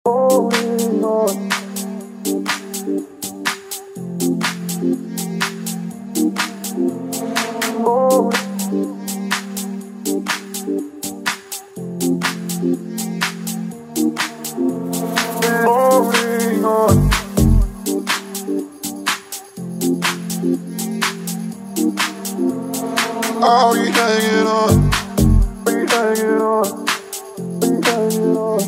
holding on. Holding on. Oh, you hanging on. You hanging on. You hanging on.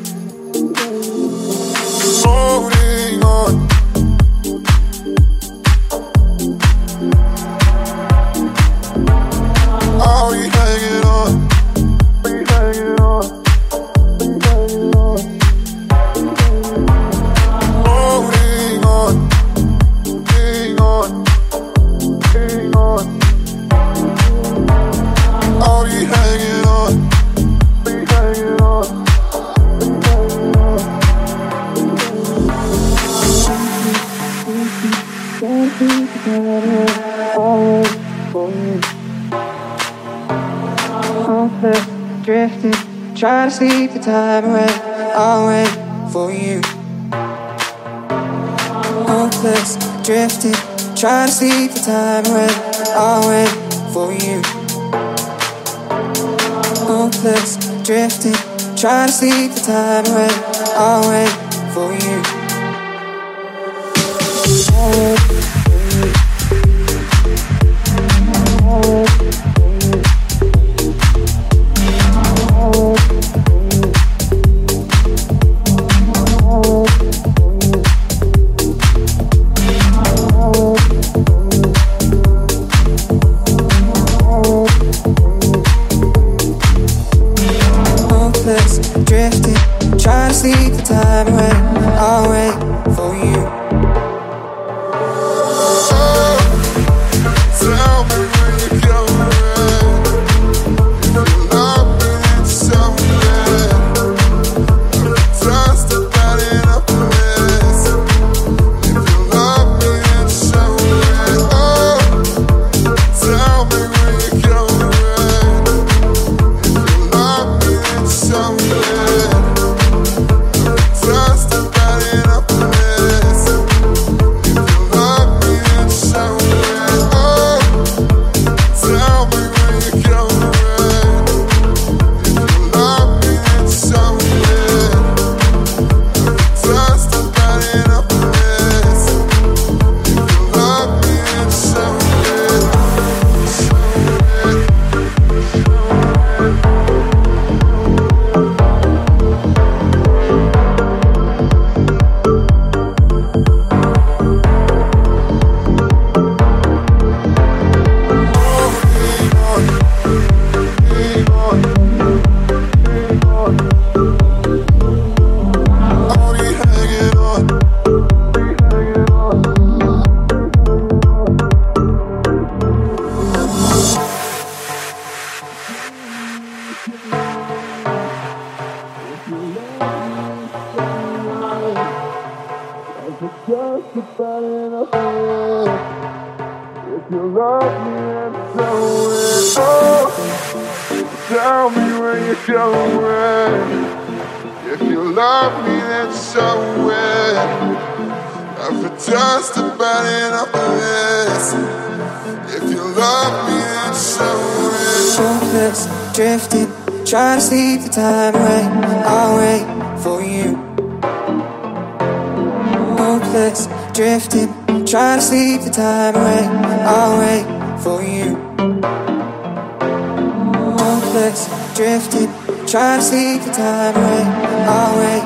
Holding on. Oh, you hanging on. You hanging on. You hanging on. Holding on. Hang on. Hang on. Oh, you hanging on. You hanging on. You hanging on. Hopeless, drifting, trying to sleep the time away. I'll wait for you. Hopeless, drifting, trying to sleep the time away. I'll wait for you. Hopeless, drifting, trying to sleep the time away. I'll wait for you. Drifting, trying to sleep the time away. I'll wait for you. Oh, tell me where you're going. If you love me, then show me. Trust about it up a mess. If you love me, then show me. Oh, tell me where you're going. If you love me, then show me. Just about enough. If you love me, then show it. Oh, tell me where you're going. If you love me, then show it. I've just about enough of this. If you love me, then show it. Hopeless, drifting, trying to sleep the time away. I'll wait for you. Hopeless, drifting, trying to sleep the time away. I'll wait for you. Hopeless, drifting, trying to sleep the time away. I'll wait